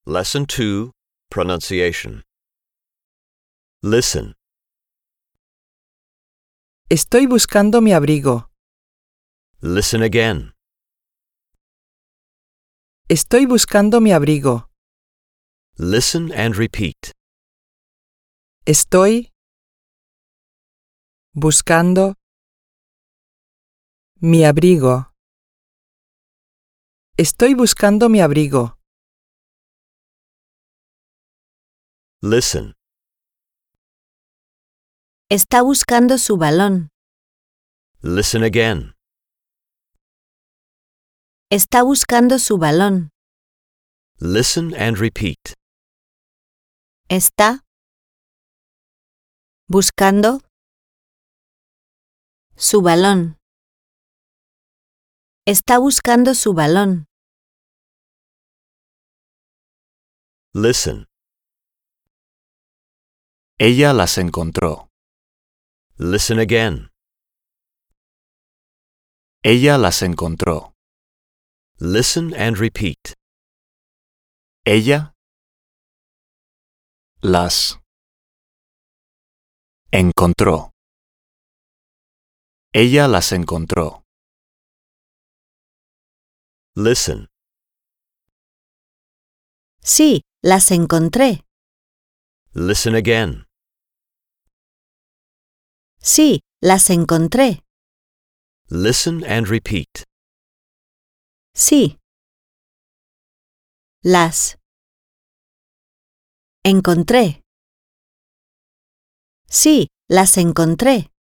Lesson 2, Pronunciation. Listen. Estoy buscando mi abrigo. Listen again. Estoy buscando mi abrigo. Listen and repeat. Estoy buscando mi abrigo. Estoy buscando mi abrigo. Listen. Está buscando su balón. Listen again. Está buscando su balón. Listen and repeat. Está buscando su balón. Está buscando su balón. Listen. Ella las encontró. Listen again. Ella las encontró. Listen and repeat. Ella las encontró. Ella las encontró. Listen. Sí, las encontré. Listen again. Sí, las encontré. Listen and repeat. Sí. Las encontré. Sí, las encontré.